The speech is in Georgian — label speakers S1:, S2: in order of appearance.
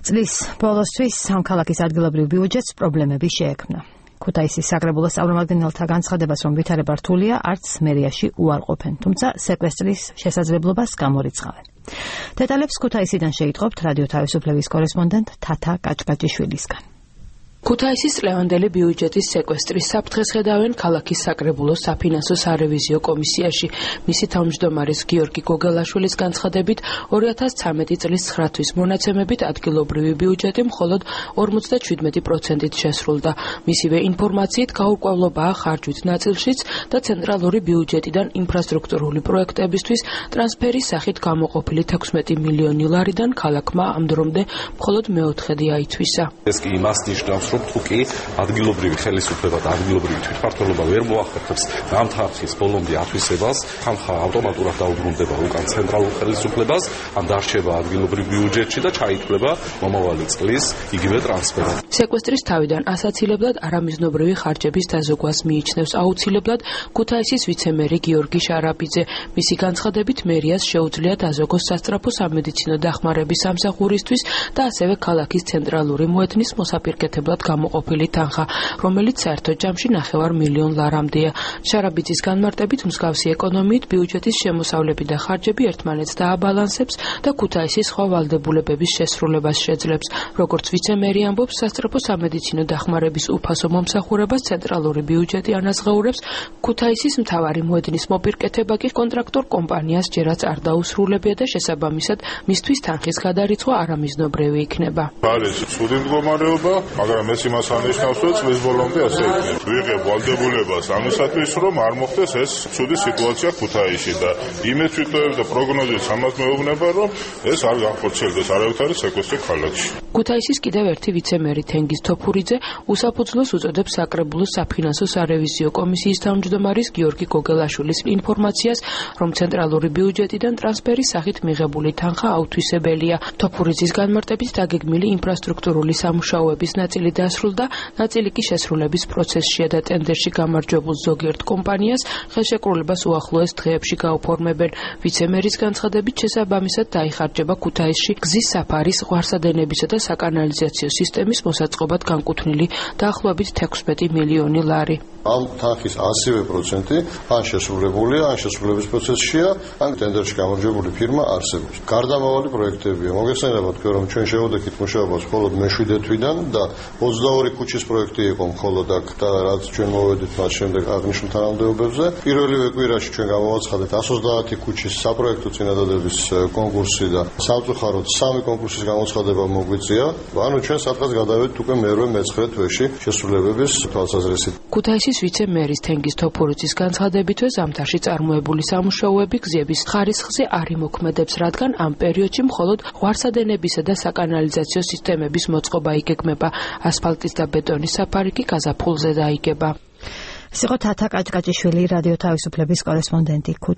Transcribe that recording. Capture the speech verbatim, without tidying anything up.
S1: წლის ბოლოსთვის ამ ქალაქის ადგილობრივ ბიუჯეტს პრობლემები შეექმნა. ქუთაისის საკრებულოს წარმომადგენელთა განცხადებას, რომ ვითარება რთულია, არც მერიაში უარყოფენ, თუმცა სეკვესტრის შესაძლებლობას გამორიცხავენ. დეტალებს ქუთაისიდან შეიტყობთ რადიო თავისუფლების კორესპონდენტ თათა კაჭკაჭიშვილისგან.
S2: ქუთაისის წლევანდელი ბიუჯეტის სეკვესტრის საფრთხეს ხედავენ ქალაქის საკრებულოს საფინანსო სარევიზიო კომისიაში. მისი თავმჯდომარის გიორგი გოგელაშვილის განცხადებით, ორი ათას ცხრამეტი წლის ცხრა თვის მონაცემებით ადგილობრივი ბიუჯეტი მხოლოდ ორმოცდაჩვიდმეტი პროცენტით შესრულდა. მისივე ინფორმაციით გაურკვევლობაა ხარჯვით ნაწილშიც და ცენტრალური ბიუჯეტიდან ინფრასტრუქტურული პროექტებისთვის ტრანსფერის სახით გამოყოფილი თექვსმეტი მილიონი ლარიდან ქალაქმა ამ დრომდე მხოლოდ მეოთხედი აითვისა.
S3: ეს კი იმას ნიშნავს, რომ თუკი ადგილობრივი ხელისუფლება და ადგილობრივი თვითმმართველობა ვერ მოახერხებს ამ თანხის ბოლომდე ათვისებას, თანხა ავტომატურად დაუბრუნდება უკან ცენტრალურ ხელისუფლებას, ან დარჩება ადგილობრივ ბიუჯეტში და ჩაითვლება მომავალი წლის იგივე ტრანსფერად.
S2: სეკვესტრის თავიდან ასაცილებლად არამიზნობრივი ხარჯების დაზოგვას მიიჩნევს აუცილებლად ქუთაისის ვიცემერი გიორგი შარაბიძე. მისი განცხადებით, მერიას შეუძლია დაზოგოს სასწრაფო სამედიცინო დახმარების სამსახურისთვის და ასევე ქალაქის ცენტრალური მოედნის მოსაპირკეთებლად გამოყოფილი თანხა, რომელიც საერთო ჯამში ნახევარ მილიონ ლარამდეა. შარაბიძის განმარტებით, მსგავსი ეკონომიით ბიუჯეტის შემოსავლები და ხარჯები ერთმანეთს დააბალანსებს და ქუთაისის სხვა ვალდებულებების შესრულებას შეძლებს. როგორც ვიცემერი ამბობს, სასწრაფო სამედიცინო დახმარების უფასო მომსახურებას ცენტრალური ბიუჯეტი ანაზღაურებს, ქუთაისის მთავარი მოედნის მოპირკეთება კი კონტრაქტორ კომპანიას ჯერაც არ დაუსრულებია და შესაბამისად მისთვის თანხის გადარიცხვა არამიზნობრივი იქნება.
S4: არის ცუდი მდგომარეობა, მაგრამ ეს იმას ანიშნავს, რომ წლის ბოლომდე ასე იქნება. ვიღებ ვალდებულებას ამისათვის, რომ არ მოხდეს ეს ცუდი სიტუაცია ქუთაისში და იმეც ვიტოვებ და პროგნოზით ამას მეუბნება, რომ ეს არ განხორციელდეს არავითარი სეკვესტრი ქალაქში.
S2: ქუთაისის კიდევ ერთი ვიცემერი თენგიზ თოფურიძე უსაფუძვლოს უწოდებს საკრებულოს საფინანსო სარევიზიო კომისიის თავმჯდომარის გიორგი გოგელაშვილის ინფორმაციას, რომ ცენტრალური ბიუჯეტიდან ტრანსფერის სახით მიღებული თანხა აუთვისებელია. თოფურიძის განმარტებით, დაგეგმილი ინფრასტრუქტურული სამუშაოების ნაწილი დასრულდა, ნაწილი კი შესრულების პროცესშია და ტენდერში გამარჯვებულ ზოგიერთ კომპანიას ხელშეკრულებას უახლოეს დღეებში გაუფორმებენ. ვიცემერის განცხადებით, შესაბამისად დაიხარჯება ქუთაისში გზის საფარის, ღვარსადენებისა და საკანალიზაციო სისტემის მოსაწყობად განკუთვნილი დაახლოებით თექვსმეტი მილიონი ლარი.
S5: ამ თანხის ასივე პროცენტი ან შესრულებულია, ან შესრულების პროცესშია, ან ტენდერში გამარჯვებული ფირმა არსებობს. გარდამავალი პროექტებია. მოგეხსენება თქვენ, რომ ჩვენ შევდექით მუშაობას მხოლოდ მეშვიდე თვიდან და ოცდაორი ქუჩის პროექტი იყო მხოლოდ აქ და რაც ჩვენ მოვედით მას შემდეგ აღნიშნულ თანამდებობებზე. პირველივე კვირაში ჩვენ გამოვაცხადეთ ათას ოცდაათი ქუჩის საპროექტო წინადადების კონკურსი და სამწუხაროდ სამი კონკურსის გამოცხადება მოგვიწია. ანუ ჩვენ სადღაც გადავედით უკვე მერვე მეცხრე თვეში შესრულებების თვალსაზრისით.
S2: ქუთაისის ვიცემერის თენგიზ თოფურიძის განცხადებითვე ზამთარში წარმოებული სამუშაოები გზების ხარისხზე არ იმოქმედებს, რადგან ამ პერიოდში მხოლოდ ღვარსადენებისა და საკანალიზაციო სისტემების მოწყობა იგეგმება. ასფალტის და ბეტონის საფარი კი გაზაფხულზე დაიგება.
S1: ეს იყო თათა კაჭკაჭიშვილი, რადიო თავისუფლების კორესპონდენტი.